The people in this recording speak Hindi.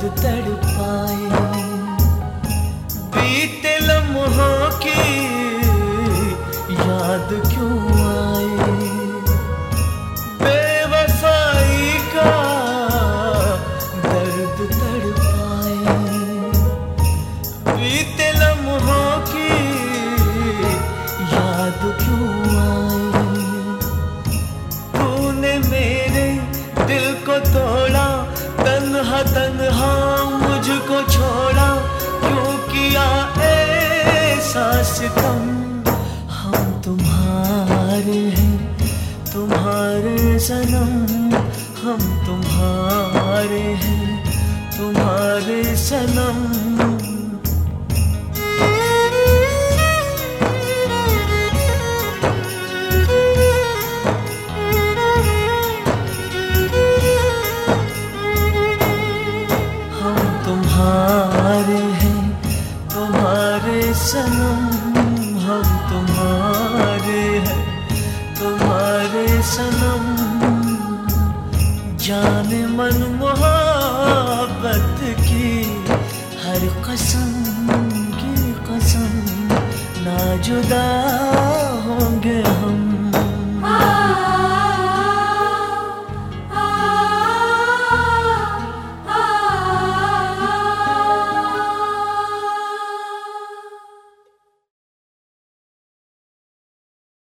तड़पाए। बीते लम्हों की याद क्यों आए, बेवफाई का दर्द तड़पाए। बीते लम्हों की याद क्यों आए, तूने मेरे दिल को तोड़ा, तन्हा तन्हा मुझको छोड़ा, क्यों किया ऐसा सितम। हम तुम्हारे हैं, तुम्हारे सनम, हम तुम्हारे हैं, तुम्हारे सनम। तुम्हारे हैं, तुम्हारे सनम, हम तुम्हारे हैं, तुम्हारे सनम। जाने मन मोहब्बत की हर कसम की कसम, ना जुदा होंगे हम।